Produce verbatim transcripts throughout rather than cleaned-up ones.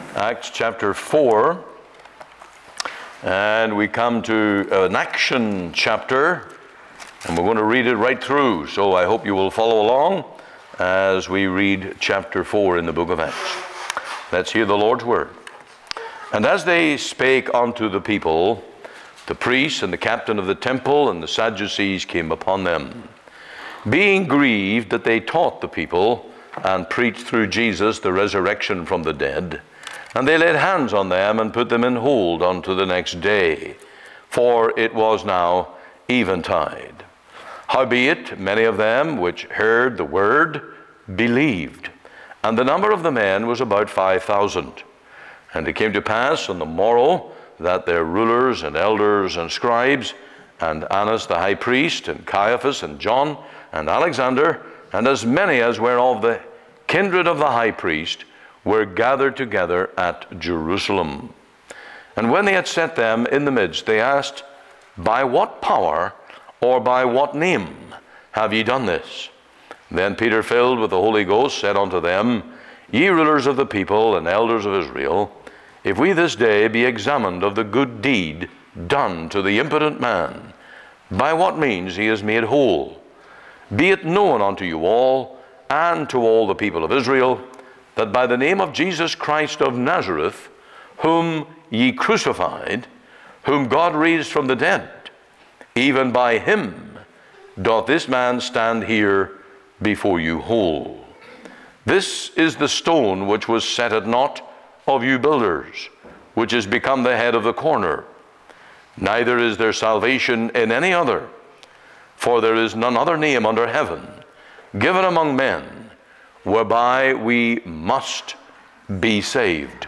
Acts chapter four, and we come to an action chapter, and we're going to read it right through. So I hope you will follow along as we read chapter four in the book of Acts. Let's hear the Lord's word. And as they spake unto the people, the priests and the captain of the temple and the Sadducees came upon them, being grieved that they taught the people and preached through Jesus the resurrection from the dead. And they laid hands on them and put them in hold unto the next day, for it was now eventide. Howbeit many of them which heard the word believed, and the number of the men was about five thousand. And it came to pass on the morrow that their rulers and elders and scribes, and Annas the high priest, and Caiaphas, and John, and Alexander, and as many as were of the kindred of the high priest, were gathered together at Jerusalem. And when they had set them in the midst, they asked, By what power or by what name have ye done this? Then Peter, filled with the Holy Ghost, said unto them, Ye rulers of the people and elders of Israel, if we this day be examined of the good deed done to the impotent man, by what means he is made whole, be it known unto you all and to all the people of Israel, that by the name of Jesus Christ of Nazareth, whom ye crucified, whom God raised from the dead, even by him doth this man stand here before you whole. This is the stone which was set at naught of you builders, which is become the head of the corner. Neither is there salvation in any other, for there is none other name under heaven given among men, whereby we must be saved.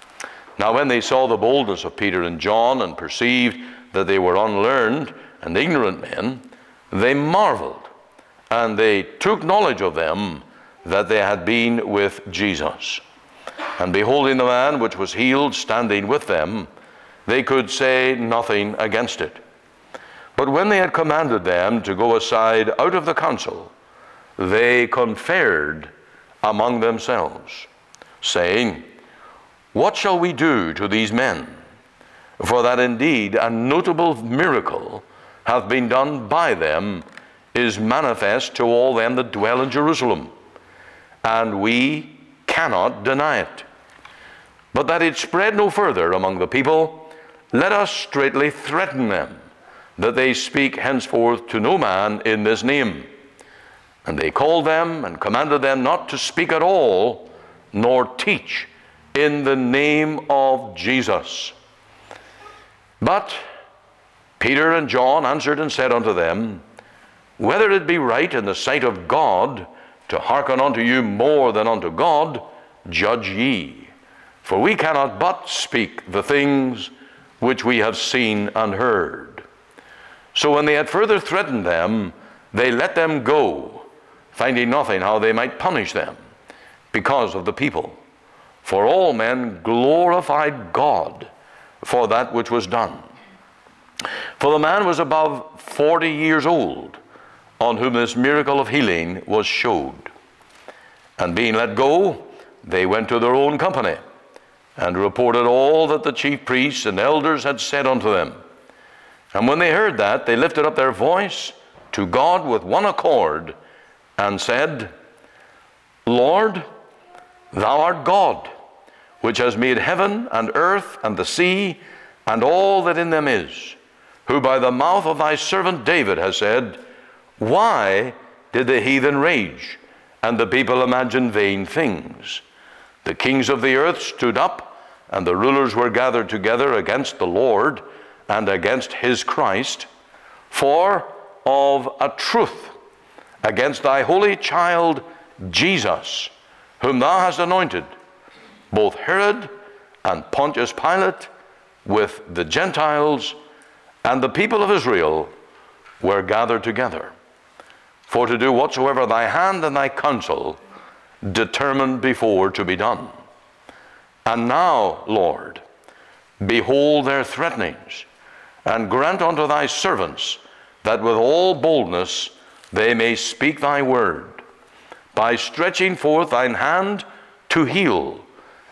Now when they saw the boldness of Peter and John, and perceived that they were unlearned and ignorant men, they marveled, and they took knowledge of them that they had been with Jesus. And beholding the man which was healed standing with them, they could say nothing against it. But when they had commanded them to go aside out of the council, they conferred among themselves, saying, What shall we do to these men? For that indeed a notable miracle hath been done by them is manifest to all them that dwell in Jerusalem, and we cannot deny it. But that it spread no further among the people, let us straitly threaten them, that they speak henceforth to no man in this name. And they called them and commanded them not to speak at all, nor teach in the name of Jesus. But Peter and John answered and said unto them, Whether it be right in the sight of God to hearken unto you more than unto God, judge ye. For we cannot but speak the things which we have seen and heard. So when they had further threatened them, they let them go, finding nothing how they might punish them, because of the people. For all men glorified God for that which was done. For the man was above forty years old, on whom this miracle of healing was showed. And being let go, they went to their own company, and reported all that the chief priests and elders had said unto them. And when they heard that, they lifted up their voice to God with one accord, and said, Lord, thou art God, which has made heaven and earth and the sea and all that in them is, who by the mouth of thy servant David has said, Why did the heathen rage, and the people imagine vain things? The kings of the earth stood up, and the rulers were gathered together against the Lord and against his Christ, for of a truth against thy holy child Jesus, whom thou hast anointed, both Herod and Pontius Pilate with the Gentiles and the people of Israel were gathered together, for to do whatsoever thy hand and thy counsel determined before to be done. And now, Lord, behold their threatenings, and grant unto thy servants that with all boldness they may speak thy word, by stretching forth thine hand to heal,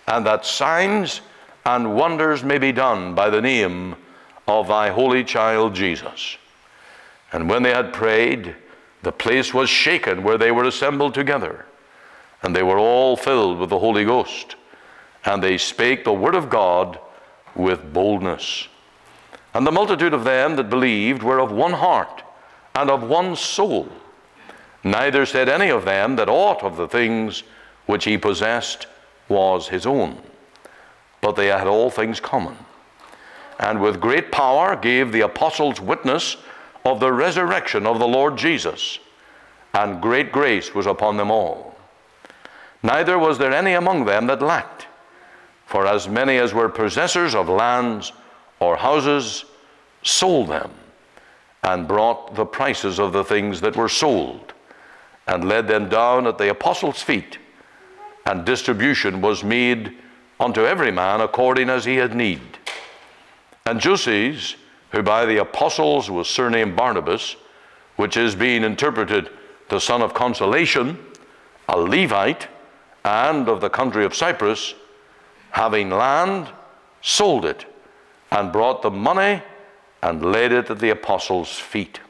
and that signs and wonders may be done by the name of thy holy child Jesus. And when they had prayed, the place was shaken where they were assembled together, and they were all filled with the Holy Ghost, and they spake the word of God with boldness. And the multitude of them that believed were of one heart and of one soul. Neither said any of them that aught of the things which he possessed was his own, but they had all things common. And with great power gave the apostles witness of the resurrection of the Lord Jesus, and great grace was upon them all. Neither was there any among them that lacked, for as many as were possessors of lands or houses sold them, and brought the prices of the things that were sold, and laid them down at the apostles' feet, and distribution was made unto every man according as he had need. And Joses, who by the apostles was surnamed Barnabas, which is being interpreted the son of consolation, a Levite, and of the country of Cyprus, having land, sold it, and brought the money, and laid it at the apostles' feet.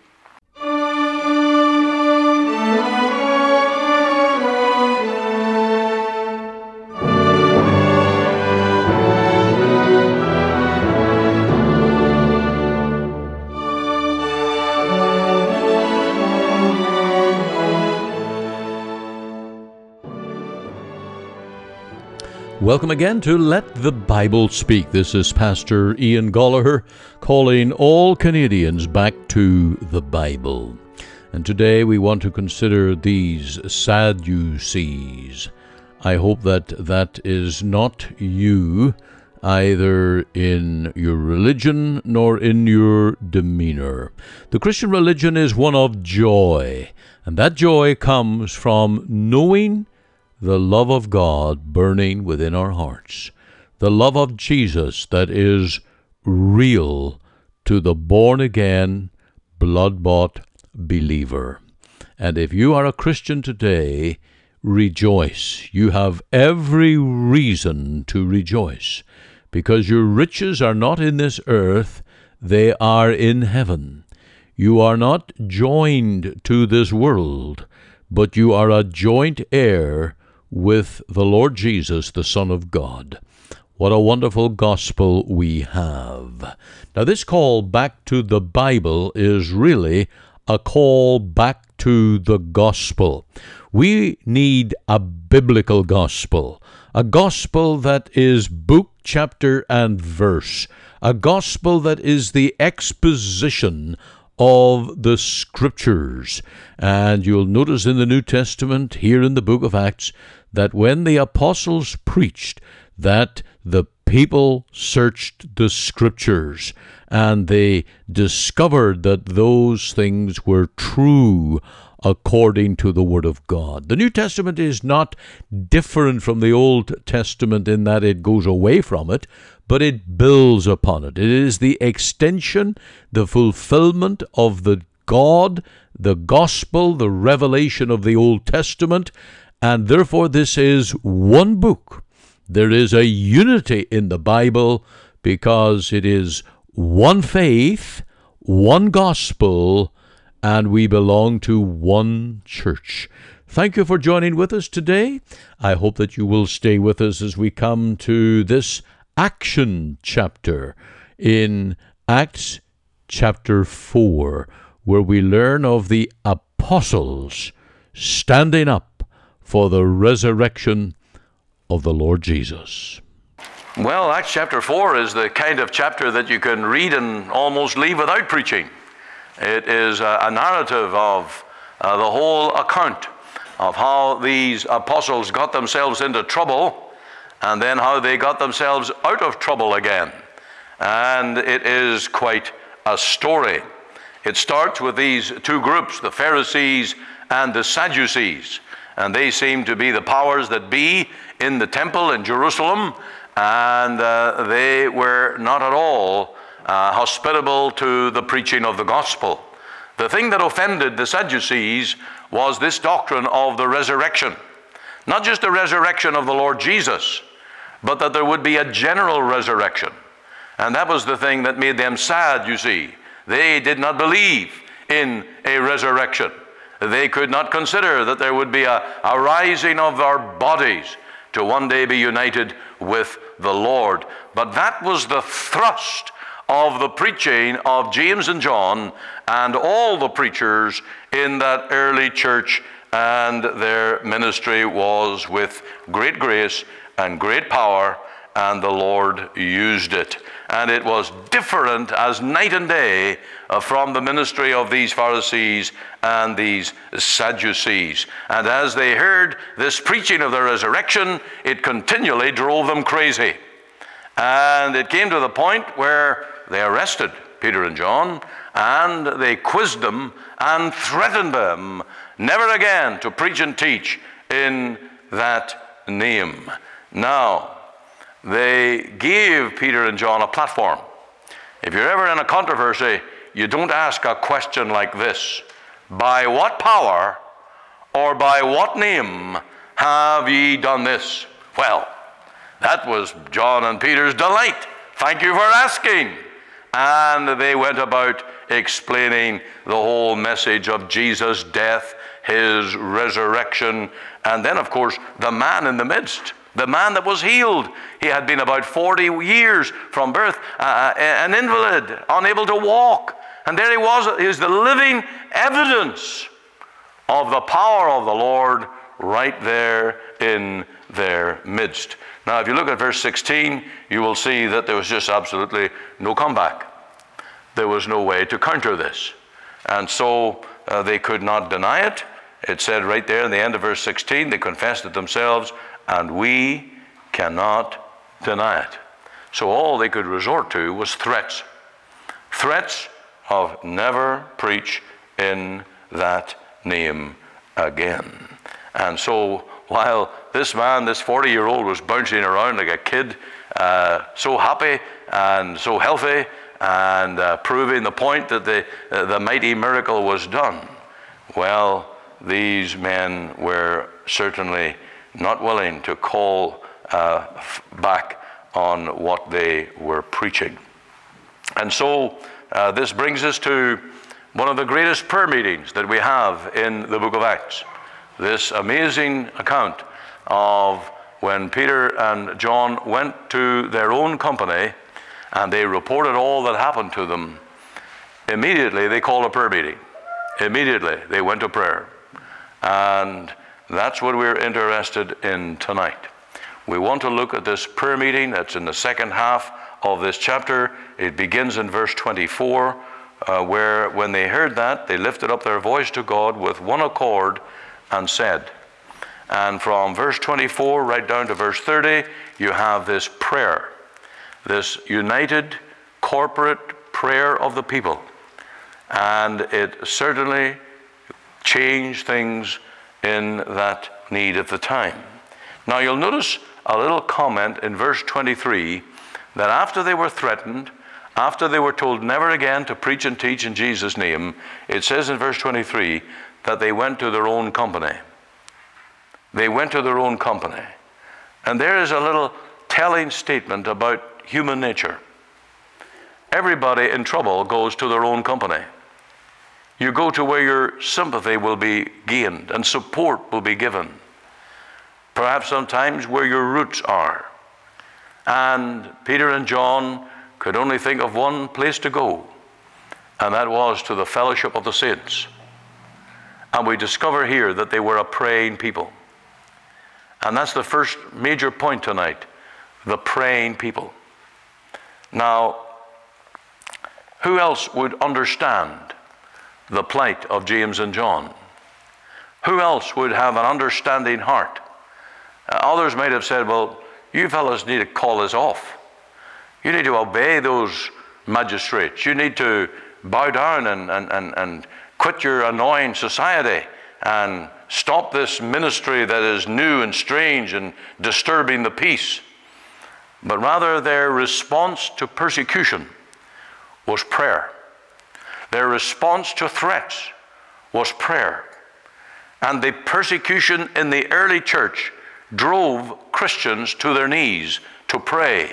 Welcome again to Let the Bible Speak. This is Pastor Ian Gollaher calling all Canadians back to the Bible. And today we want to consider these Sadducees. I hope that that is not you, either in your religion nor in your demeanor. The Christian religion is one of joy, and that joy comes from knowing the love of God burning within our hearts, the love of Jesus that is real to the born-again, blood-bought believer. And if you are a Christian today, rejoice. You have every reason to rejoice, because your riches are not in this earth, they are in heaven. You are not joined to this world, but you are a joint heir with the Lord Jesus, the Son of God. What a wonderful gospel we have. Now, this call back to the Bible is really a call back to the gospel. We need a biblical gospel, a gospel that is book, chapter, and verse, a gospel that is the exposition of the Scriptures. And you'll notice in the New Testament, here in the book of Acts, that when the apostles preached, that the people searched the Scriptures, and they discovered that those things were true according to the Word of God. The New Testament is not different from the Old Testament in that it goes away from it, but it builds upon it. It is the extension, the fulfillment of the God, the gospel, the revelation of the Old Testament, and therefore this is one book. There is a unity in the Bible because it is one faith, one gospel, and we belong to one church. Thank you for joining with us today. I hope that you will stay with us as we come to this action chapter in Acts chapter four, where we learn of the apostles standing up for the resurrection of the Lord Jesus. Well, Acts chapter four is the kind of chapter that you can read and almost leave without preaching. It is a, a narrative of uh, the whole account of how these apostles got themselves into trouble and then how they got themselves out of trouble again. And it is quite a story. It starts with these two groups, the Pharisees and the Sadducees. And they seem to be the powers that be in the temple in Jerusalem, and uh, they were not at all uh, hospitable to the preaching of the gospel. The thing that offended the Sadducees was this doctrine of the resurrection. Not just the resurrection of the Lord Jesus, but that there would be a general resurrection. And that was the thing that made them sad, you see. They did not believe in a resurrection. They could not consider that there would be a, a rising of our bodies to one day be united with the Lord. But that was the thrust of the preaching of James and John and all the preachers in that early church, and their ministry was with great grace and great power, and the Lord used it. And it was different as night and day uh, from the ministry of these Pharisees and these Sadducees. And as they heard this preaching of the resurrection, it continually drove them crazy. And it came to the point where they arrested Peter and John, and they quizzed them and threatened them never again to preach and teach in that name. Now, they gave Peter and John a platform. If you're ever in a controversy, you don't ask a question like this: by what power or by what name have ye done this? Well, that was John and Peter's delight. Thank you for asking. And they went about explaining the whole message of Jesus' death, his resurrection, and then, of course, the man in the midst, the man that was healed. He had been about forty years from birth, uh, an invalid, unable to walk. And there he was, he was the living evidence of the power of the Lord right there in their midst. Now, if you look at verse sixteen, you will see that there was just absolutely no comeback. There was no way to counter this. And so uh, they could not deny it. It said right there in the end of verse sixteen, they confessed it themselves, and we cannot deny it. So all they could resort to was threats. Threats of never preach in that name again. And so while this man, this forty-year-old, was bouncing around like a kid, uh, so happy and so healthy, and uh, proving the point that the, uh, the mighty miracle was done, well, these men were certainly not willing to call uh, back on what they were preaching. And so uh, this brings us to one of the greatest prayer meetings that we have in the book of Acts. This amazing account of when Peter and John went to their own company and they reported all that happened to them. Immediately they called a prayer meeting. Immediately they went to prayer. And that's what we're interested in tonight. We want to look at this prayer meeting that's in the second half of this chapter. It begins in verse twenty-four, uh, where when they heard that, they lifted up their voice to God with one accord and said. And from verse twenty-four right down to verse thirty, you have this prayer, this united corporate prayer of the people. And it certainly changed things in that need at the time. Now you'll notice a little comment in verse twenty-three that after they were threatened, after they were told never again to preach and teach in Jesus' name, it says in verse twenty-three that they went to their own company. They went to their own company. And there is a little telling statement about human nature. Everybody in trouble goes to their own company. You go to where your sympathy will be gained and support will be given. Perhaps sometimes where your roots are. And Peter and John could only think of one place to go, and that was to the fellowship of the saints. And we discover here that they were a praying people. And that's the first major point tonight, the praying people. Now, who else would understand the plight of James and John? Who else would have an understanding heart? Uh, others might have said, well, you fellas need to call this off. You need to obey those magistrates. You need to bow down and, and, and, and quit your annoying society and stop this ministry that is new and strange and disturbing the peace. But rather their response to persecution was prayer. Their response to threats was prayer. And the persecution in the early church drove Christians to their knees to pray.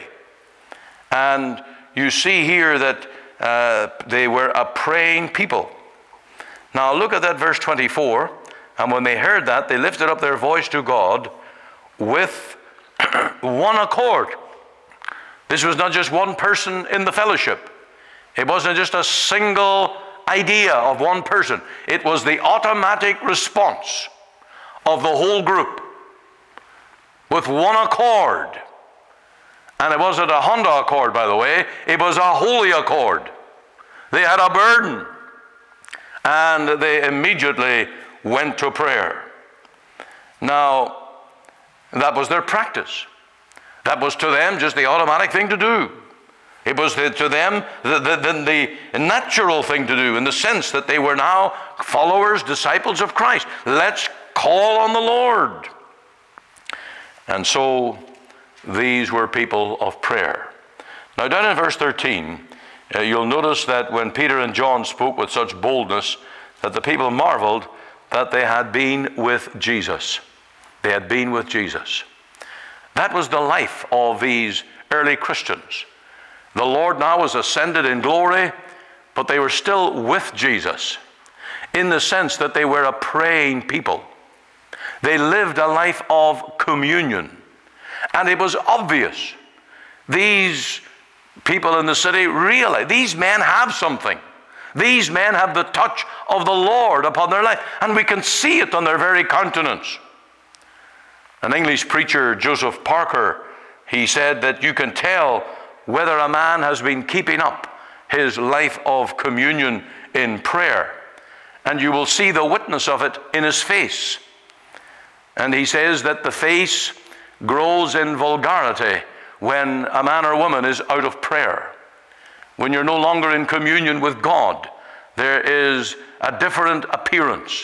And you see here that uh, they were a praying people. Now look at that verse twenty-four. And when they heard that, they lifted up their voice to God with one accord. This was not just one person in the fellowship. It wasn't just a single idea of one person. It was the automatic response of the whole group with one accord. And it wasn't a Honda Accord, by the way. It was a holy accord. They had a burden. And they immediately went to prayer. Now, that was their practice. That was to them just the automatic thing to do. It was the, to them the, the, the natural thing to do, in the sense that they were now followers, disciples of Christ. Let's call on the Lord. And so these were people of prayer. Now down in verse thirteen, uh, you'll notice that when Peter and John spoke with such boldness, that the people marveled that they had been with Jesus. They had been with Jesus. That was the life of these early Christians. The Lord now was ascended in glory, but they were still with Jesus, in the sense that they were a praying people. They lived a life of communion. And it was obvious. These people in the city realized these men have something. These men have the touch of the Lord upon their life. And we can see it on their very countenance. An English preacher, Joseph Parker, he said that you can tell whether a man has been keeping up his life of communion in prayer. And you will see the witness of it in his face. And he says that the face grows in vulgarity when a man or woman is out of prayer. When you're no longer in communion with God, there is a different appearance.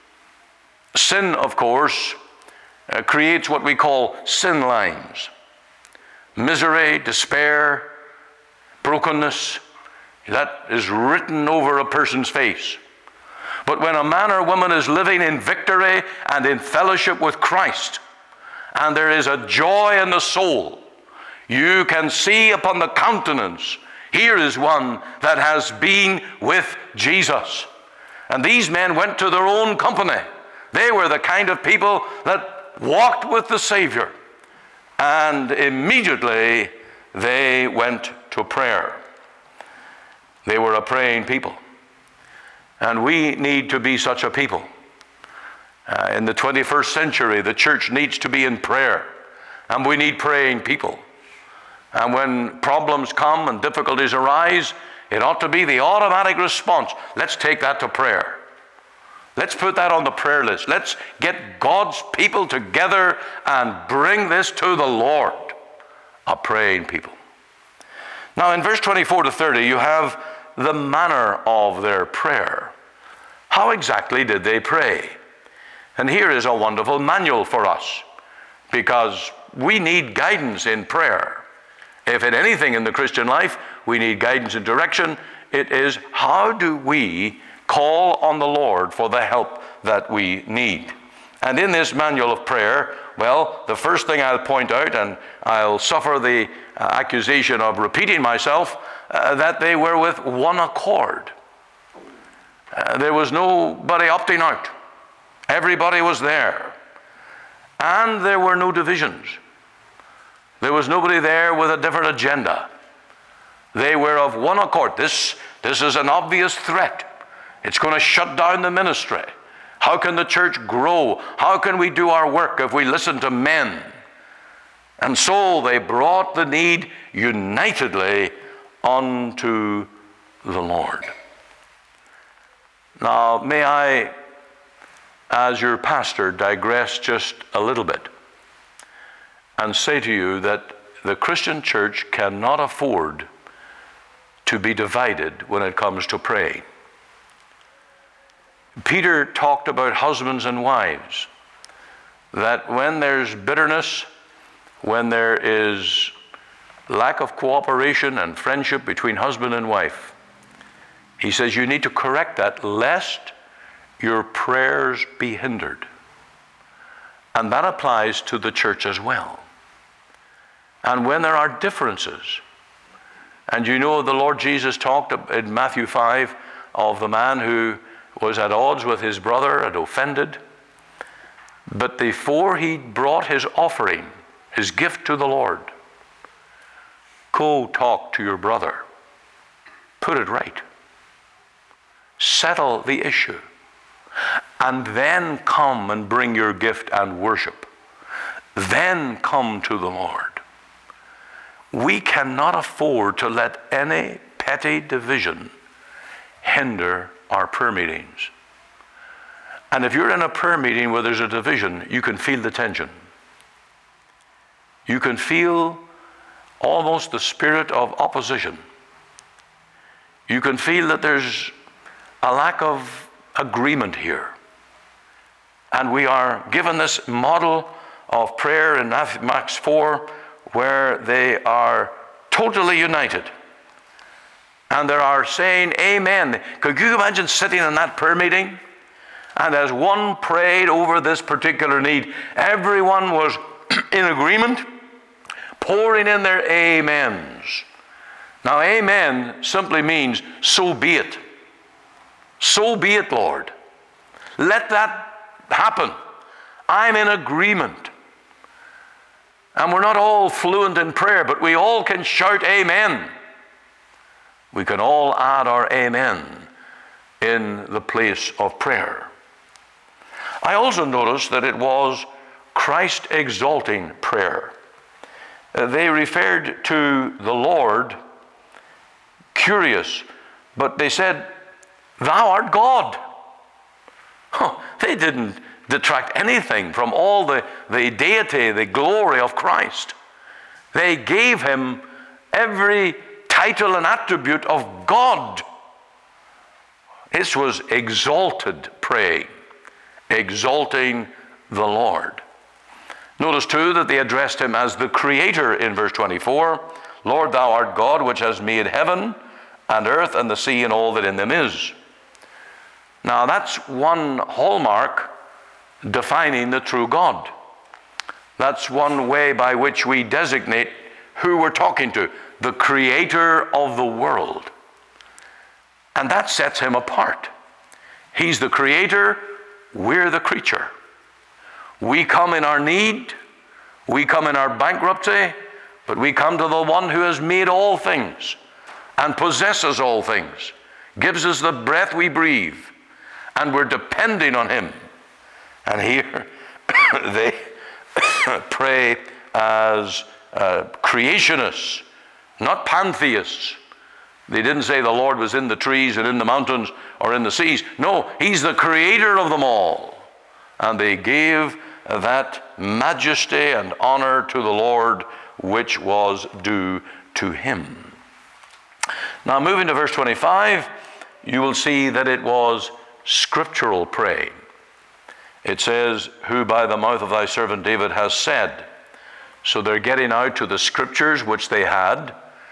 Sin, of course, uh, creates what we call sin lines. Misery, despair, brokenness, that is written over a person's face. But when a man or woman is living in victory and in fellowship with Christ, and there is a joy in the soul, you can see upon the countenance, here is one that has been with Jesus. And these men went to their own company. They were the kind of people that walked with the Savior. And immediately they went to prayer. They were a praying people. And we need to be such a people. Uh, in the twenty-first century, the church needs to be in prayer. And we need praying people. And when problems come and difficulties arise, it ought to be the automatic response. Let's take that to prayer. Let's put that on the prayer list. Let's get God's people together and bring this to the Lord. A praying people. Now in verse twenty-four to thirty, you have the manner of their prayer. How exactly did they pray? And here is a wonderful manual for us, because we need guidance in prayer. If in anything in the Christian life we need guidance and direction, it is how do we call on the Lord for the help that we need. And in this manual of prayer, well, the first thing I'll point out, and I'll suffer the uh, accusation of repeating myself, uh, that they were with one accord. Uh, there was nobody opting out. Everybody was there. And there were no divisions. There was nobody there with a different agenda. They were of one accord. This, this is an obvious threat. It's going to shut down the ministry. How can the church grow? How can we do our work if we listen to men? And so they brought the need unitedly unto the Lord. Now, may I, as your pastor, digress just a little bit and say to you that the Christian church cannot afford to be divided when it comes to praying. Peter talked about husbands and wives, that when there's bitterness, when there is lack of cooperation and friendship between husband and wife, he says you need to correct that lest your prayers be hindered. And that applies to the church as well. And when there are differences, and you know the Lord Jesus talked in Matthew five of the man who was at odds with his brother and offended, but before he brought his offering, his gift to the Lord, go talk to your brother. Put it right. Settle the issue. And then come and bring your gift and worship. Then come to the Lord. We cannot afford to let any petty division hinder our prayer meetings. And if you're in a prayer meeting where there's a division, you can feel the tension. You can feel almost the spirit of opposition. You can feel that there's a lack of agreement here. And we are given this model of prayer in Acts four where they are totally united. And they are saying amen. Could you imagine sitting in that prayer meeting? And as one prayed over this particular need, everyone was in agreement, pouring in their amens. Now, amen simply means, so be it. So be it, Lord. Let that happen. I'm in agreement. And we're not all fluent in prayer, but we all can shout amen. We can all add our amen in the place of prayer. I also noticed that it was Christ-exalting prayer. Uh, they referred to the Lord, curious, but they said, Thou art God. Huh, they didn't detract anything from all the, the deity, the glory of Christ. They gave him every title and attribute of God. This was exalted praying, exalting the Lord. Notice too that they addressed him as the Creator in verse twenty-four. Lord, thou art God, which has made heaven and earth and the sea and all that in them is. Now that's one hallmark defining the true God. That's one way by which we designate who we're talking to, the Creator of the world. And that sets him apart. He's the Creator, we're the creature. We come in our need, we come in our bankruptcy, but we come to the one who has made all things and possesses all things, gives us the breath we breathe, and we're depending on him. And here they pray as uh, creationists, not pantheists. They didn't say the Lord was in the trees and in the mountains or in the seas. No, he's the creator of them all. And they gave that majesty and honor to the Lord which was due to him. Now moving to verse twenty-five, you will see that it was scriptural praying. It says, who by the mouth of thy servant David has said. So they're getting out to the scriptures which they had.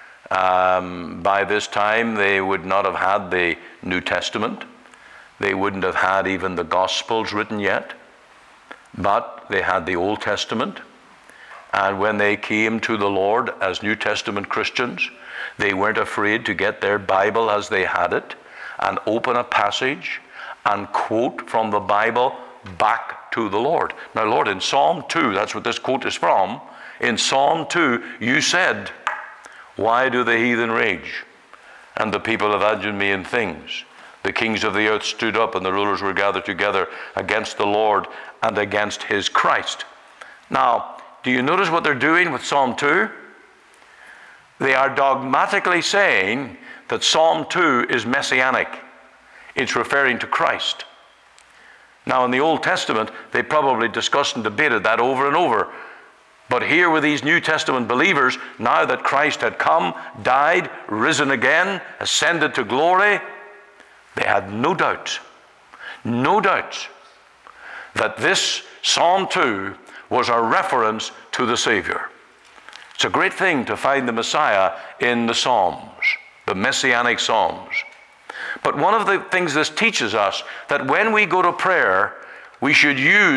Um, by this time they would not have had the New Testament. They wouldn't have had even the Gospels written yet. But they had the Old Testament. And when they came to the Lord as New Testament Christians, they weren't afraid to get their Bible as they had it and open a passage and quote from the Bible back to the Lord. Now, Lord, in Psalm two, that's what this quote is from. In Psalm two, you said, why do the heathen rage? And the people imagine me in things. The kings of the earth stood up and the rulers were gathered together against the Lord and against his Christ. Now, do you notice what they're doing with Psalm two? They are dogmatically saying that Psalm two is messianic. It's referring to Christ. Now, in the Old Testament, they probably discussed and debated that over and over. But here were these New Testament believers, now that Christ had come, died, risen again, ascended to glory, they had no doubt, no doubt that this Psalm two was a reference to the Savior. It's a great thing to find the Messiah in the Psalms, the Messianic Psalms. But one of the things this teaches us, that when we go to prayer, we should use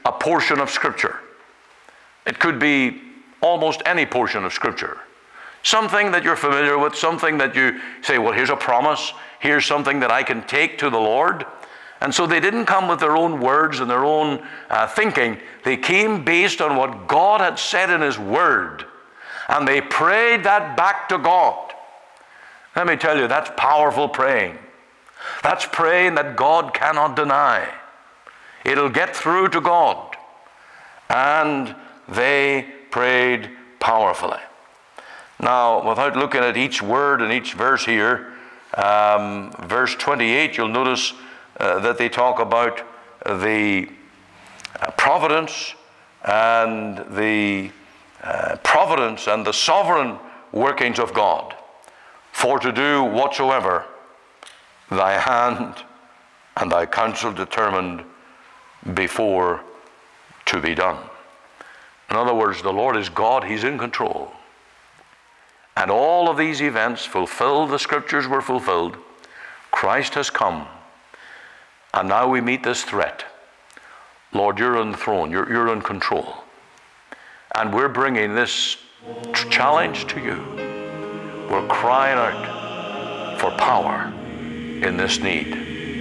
a portion of Scripture. It could be almost any portion of Scripture. Something that you're familiar with, something that you say, well, here's a promise, here's something that I can take to the Lord. And so they didn't come with their own words and their own uh, thinking. They came based on what God had said in His Word. And they prayed that back to God. Let me tell you, that's powerful praying. That's praying that God cannot deny. It'll get through to God. And they prayed powerfully. Now, without looking at each word and each verse here, um, verse twenty-eight, you'll notice uh, that they talk about the uh, providence and the uh, providence and the sovereign workings of God, for to do whatsoever thy hand and thy counsel determined before to be done. In other words, the Lord is God, He's in control. And all of these events fulfilled, the Scriptures were fulfilled. Christ has come. And now we meet this threat. Lord, you're on the throne, you're, you're in control. And we're bringing this challenge to you. We're crying out for power in this need.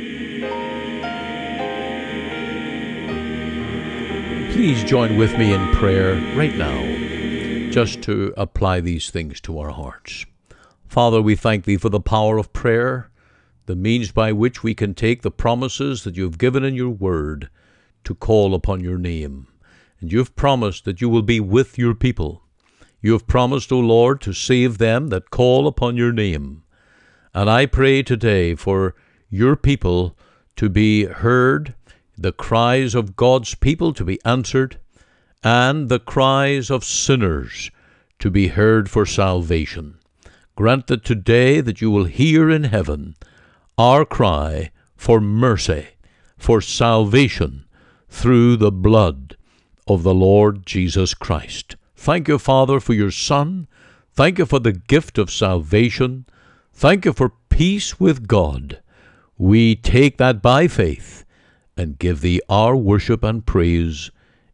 Please join with me in prayer right now, just to apply these things to our hearts. Father, we thank Thee for the power of prayer, the means by which we can take the promises that You have given in Your Word to call upon Your name. And You have promised that You will be with Your people. You have promised, O Lord, to save them that call upon Your name. And I pray today for Your people to be heard, the cries of God's people to be answered, and the cries of sinners to be heard for salvation. Grant that today that You will hear in heaven our cry for mercy, for salvation through the blood of the Lord Jesus Christ. Thank You, Father, for Your Son. Thank You for the gift of salvation. Thank You for peace with God. We take that by faith and give Thee our worship and praise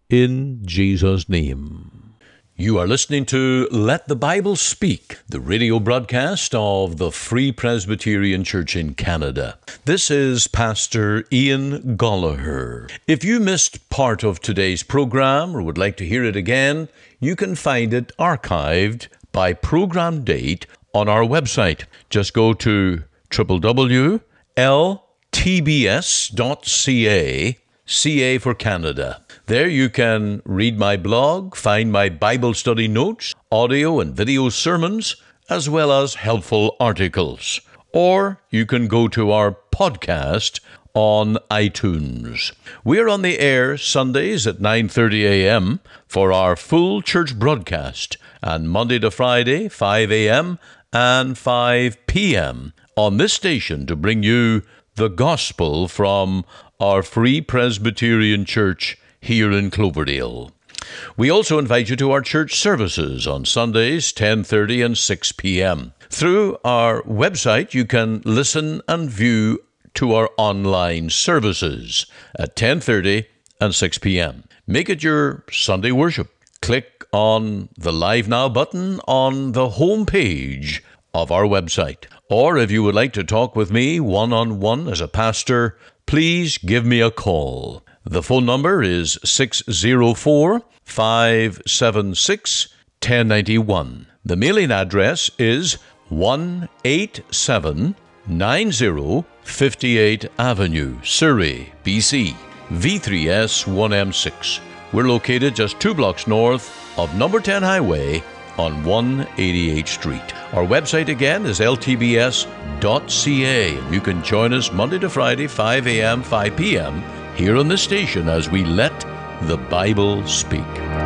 in Jesus' name. You are listening to Let the Bible Speak, the radio broadcast of the Free Presbyterian Church in Canada. This is Pastor Ian Gollaher. If you missed part of today's program or would like to hear it again, you can find it archived by program date on our website. Just go to w w w dot l t b s dot c a, C A for Canada. There you can read my blog, find my Bible study notes, audio and video sermons, as well as helpful articles. Or you can go to our podcast on iTunes. We're on the air Sundays at nine thirty a.m. for our full church broadcast, and Monday to Friday, five a.m. and five p.m. on this station to bring you the gospel from our Free Presbyterian Church here in Cloverdale. We also invite you to our church services on Sundays, ten thirty and six p.m. Through our website, you can listen and view to our online services at ten thirty and six p.m. Make it your Sunday worship. Click on the Live Now button on the home page of our website. Or if you would like to talk with me one-on-one as a pastor, please give me a call. The phone number is six oh four, five seven six, one oh nine one. The mailing address is one eighty-seven ninety fifty-eight Avenue, Surrey, B C, V three S one M six. We're located just two blocks north of number ten Highway on one eighty-eighth Street. Our website again is l t b s dot c a. You can join us Monday to Friday, five a.m., five p.m. here on this station as we let the Bible speak.